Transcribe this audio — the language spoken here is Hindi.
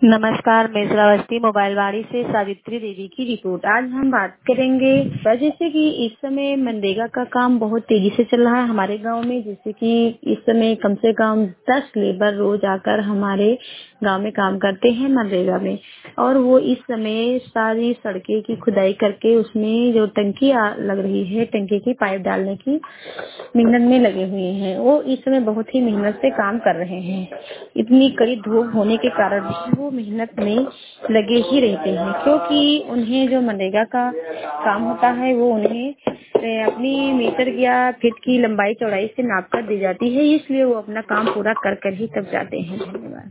नमस्कार, मैं श्रावस्ती मोबाइलवाड़ी से सावित्री देवी की रिपोर्ट। आज हम बात करेंगे जैसे कि इस समय मनरेगा का काम बहुत तेजी से चल रहा है हमारे गांव में। जैसे कि इस समय कम से कम 10 लेबर रोज आकर हमारे गांव में काम करते हैं मनरेगा में, और वो इस समय सारी सड़कें की खुदाई करके उसमें जो टंकी लग रही है, टंकी की पाइप डालने की मेहनत में लगे हुए हैं। वो इस समय बहुत ही मेहनत से काम कर रहे हैं। इतनी कड़ी धूप होने के कारण भी वो मेहनत में लगे ही रहते हैं, क्योंकि उन्हें जो मनरेगा का काम होता है वो उन्हें अपनी मीटर या फीट की लंबाई चौड़ाई से नाप कर दी जाती है, इसलिए वो अपना काम पूरा कर कर ही तब जाते हैं। धन्यवाद।